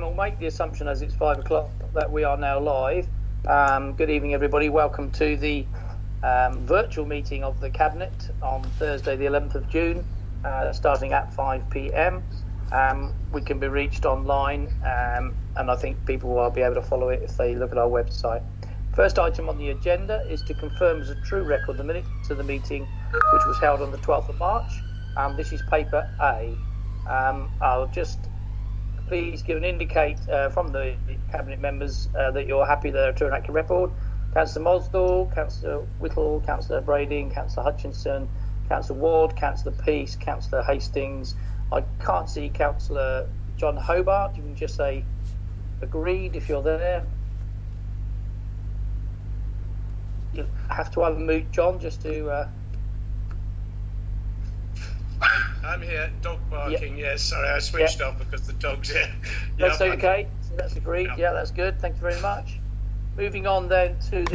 we'll make the assumption as it's 5 o'clock that we are now live. Good evening, everybody. Welcome to the virtual meeting of the Cabinet on Thursday, the 11th of June, starting at 5 p.m. We can be reached online, and I think people will be able to follow it if they look at our website. First item on the agenda is to confirm as a true record the minutes of the meeting, which was held on the 12th of March. This is paper A. I'll just please indicate from the Cabinet members that you're happy they're a true and accurate record. Councillor Mosdall, Councillor Whittle, Councillor Brading, Councillor Hutchinson, Councillor Ward, Councillor Peace, Councillor Hastings. I can't see Councillor John Hobart. You can just say agreed if you're there. You have to unmute John just to... I'm here, dog barking, yes. Sorry, I switched off because the dog's here. That's okay, so that's agreed. Yeah, that's good. Thank you very much. Moving on then to the